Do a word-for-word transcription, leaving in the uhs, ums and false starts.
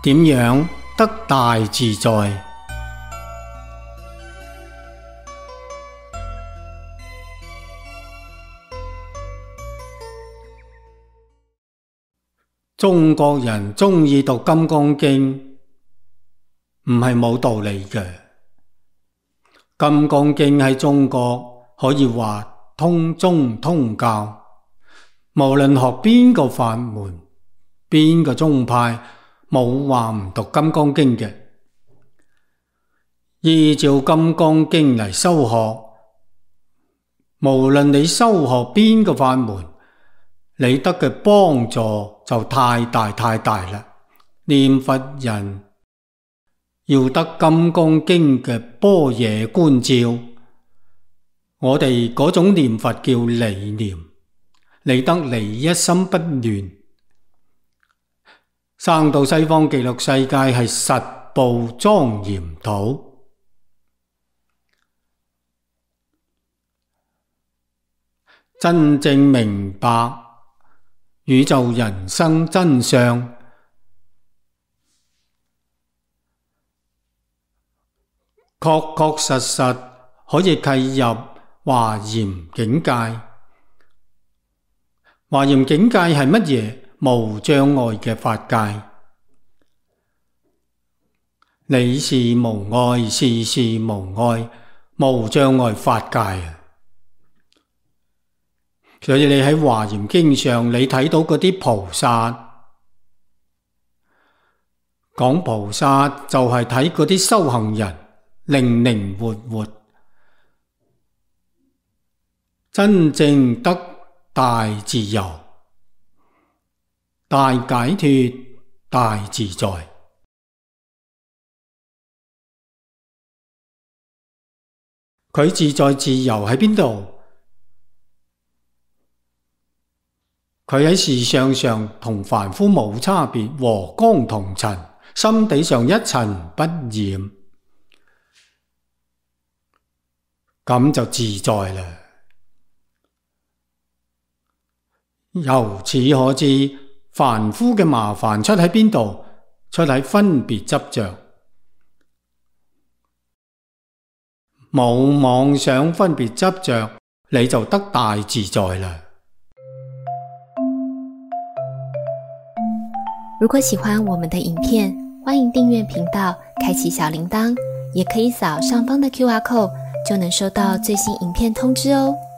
點樣得大自在？中國人鍾意讀《金剛經》，唔係冇道理嘅。《金剛經》喺中國可以話通宗通教，無論學邊個法門、邊個宗派，冇話唔讀《金剛經》嘅。依照《金剛經》嚟修學，無論你修學邊個法門，你得嘅幫助就太大太大啦。念佛人要得《金剛經》嘅般若觀照，我哋嗰種念佛叫離念，你得離一心不亂，生到西方極樂世界係實報莊嚴土。真正明白宇宙人生真相，確確實實可以契入華嚴境界。華嚴境界係乜嘢？無障礙嘅法界，你是無礙，事事無礙，無障礙法界啊！所以你喺華嚴經上，你睇到嗰啲菩薩，講菩薩就係睇嗰啲修行人靈靈活活，真正得大自由、大解脫、大自在。佢自在自由喺邊度？佢喺事相上同凡夫冇差別，和光同塵，心地上一塵不染，咁就自在啦。由此可知，凡夫嘅麻煩出喺邊度？出喺分別執着，冇妄想分別執着，你就得大自在啦。 如果喜歡我們的影片，歡迎訂閱頻道，開啟小鈴鐺，也可以掃上方的 Q R code，就能收到最新影片通知哦。